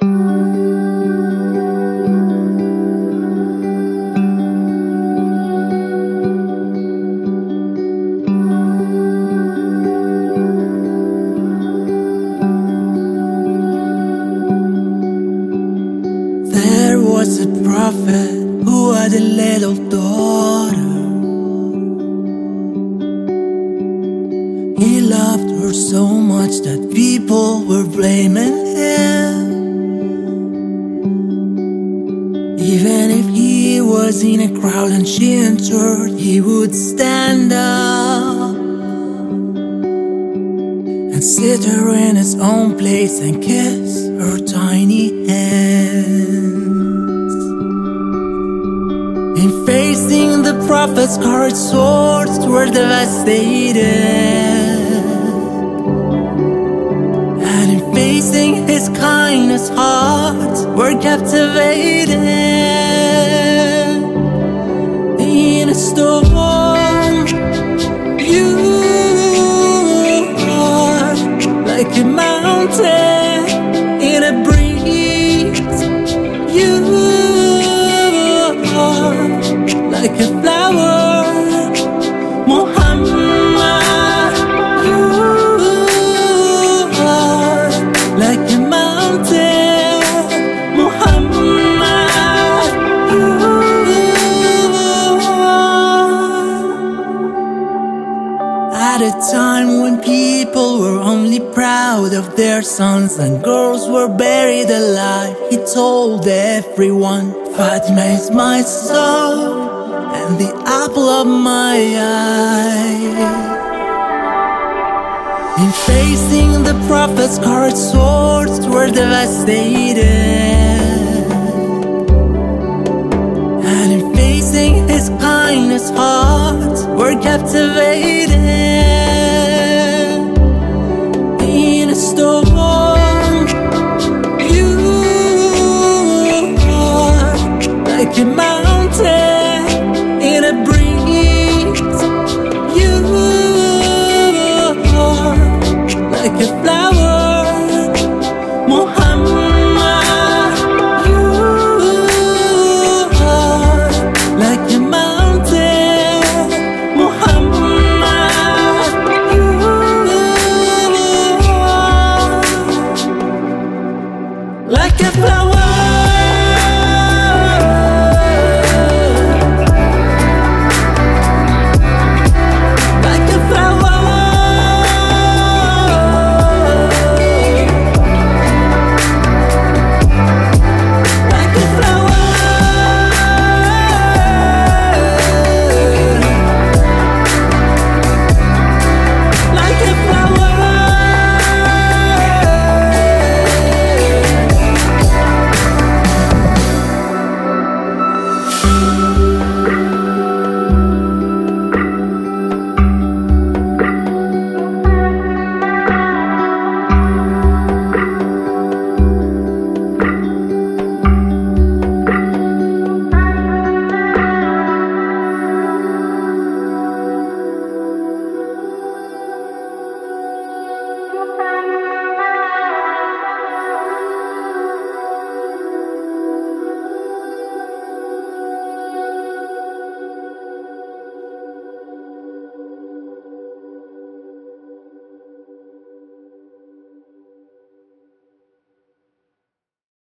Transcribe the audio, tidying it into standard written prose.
There was a prophet who had a little daughter. He loved her so much that people were blaming him. Even if he was in a crowd and she entered, he would stand up and sit her in his own place and kiss her tiny hands. In facing the prophet's scarred swords were devastated, and in facing his kindness hearts were captivated. In a storm, you are like a mountain. In a breeze, you are like a flower. Muhammad, you are like a mountain. Muhammad, you are. At a time when people were only proud of their sons and girls were buried alive, he told everyone, Fatima is my soul and the apple of my eye. In facing the prophet's scarred swords were devastated, and in facing his kindness hearts were captivated. In a storm, you are like a mountain. In a breeze, you are like a flower. Muhammad, you are like a mountain. Muhammad, you are like a flower.